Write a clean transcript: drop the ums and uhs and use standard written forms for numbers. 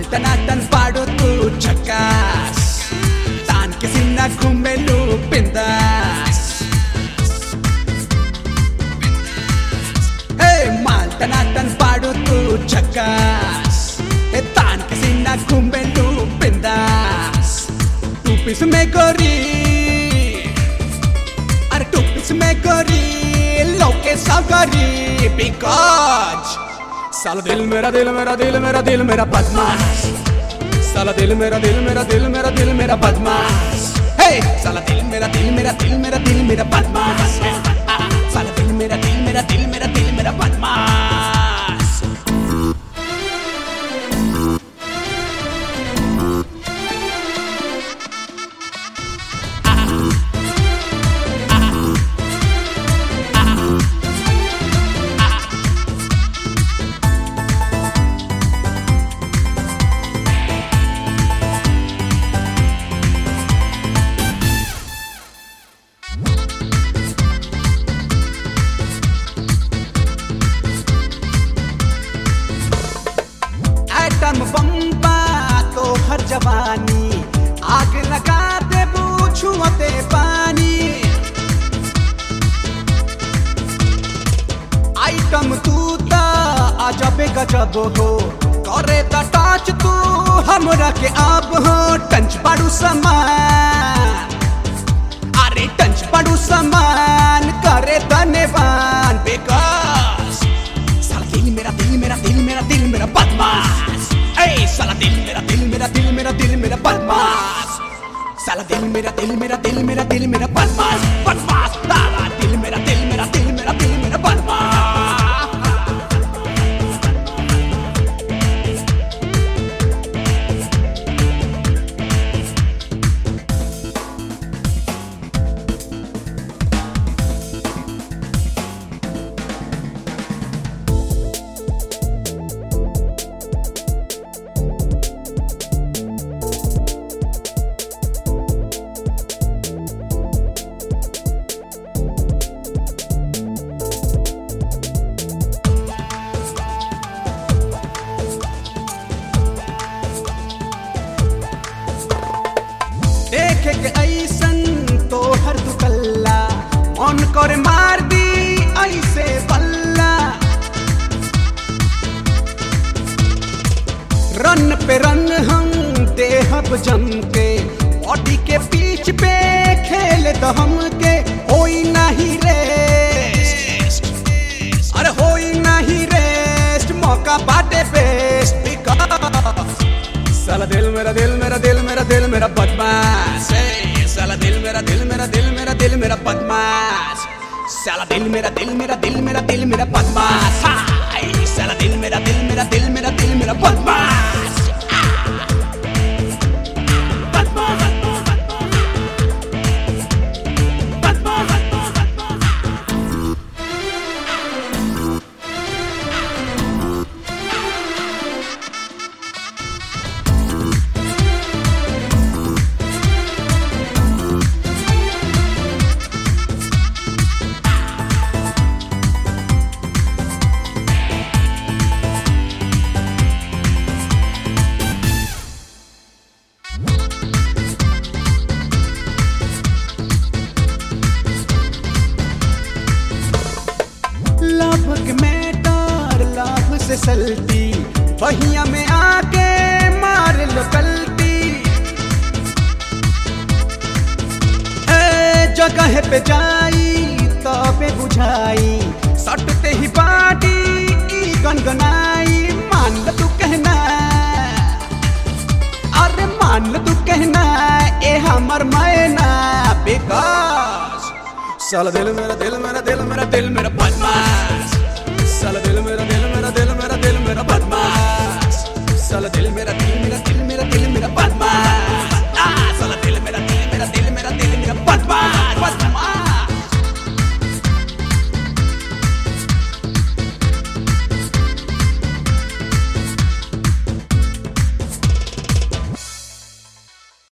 टनाटन पाडो तू झकास तान के सीना घुमेलु बिंदास हे माल टनाटन पाडो तू झकास तान के सीना घुमेलु बिंदास टू पीस में गोरी अरे टू पीस में गोरी लोके सागरी बिकॉज साला दिल मेरा दिल मेरा दिल मेरा दिल मेरा बदमाश साला दिल मेरा दिल मेरा दिल मेरा दिल मेरा बदमाश हे साला दिल मेरा दिल मेरा दिल मेरा दिल मेरा बदमाश साला दिल मेरा दिल मेरा दिल मेरा दिल मेरा बदमाश एटम बम्बा तो हर जवानी आग लगा दे छुअते पानी आइटम तू ता अजबे गजब हो करे ता टच तू हमरा के आप हो टंच पाड़ू समान अरे टंच पाड़ू समान करे धन्यवान बेकास साला दिल मेरा दिल मेरा दिल मेरा दिल मेरा बदमाश ए साला दिल मेरा दिल मेरा दिल मेरा दिल मेरा बदमाश साला दिल मेरा दिल मेरा दिल मेरा दिल मेरा बदमाश बदमाश साला दिल मेरा दिल मेरा दिल मेरा दिल मेरा बदमाश देखे के ऐसन तो हर दुकल्ला मन कर मार दी ऐसे बल्ला रन पे रन हम देहब जम के बॉडी के पीछ पे खेल दम के होई नहीं रेस्ट अरे होई नहीं रेस्ट मौका बाटे बेस्ट बिकॉज साला दिल मेरा दिल मेरा दिल मेरा दिल मेरा बदमाश साला दिल मेरा दिल मेरा दिल मेरा दिल मेरा बदमाश साला दिल मेरा दिल मेरा दिल मेरा दिल मेरा बदमाश साला दिल मेरा दिल मेरा दिल मेरा दिल मेरा बदमाश से सलती बहिया में आके मार लो कल्टी जगह पे जाई तबे बुझाई सटते ही बाटी की गनगनाई मान ल तू कहना अरे मान ल तू कहना ए हमर मैना बेकास साला दिल मेरा दिल मेरा दिल मेरा दिल मेरा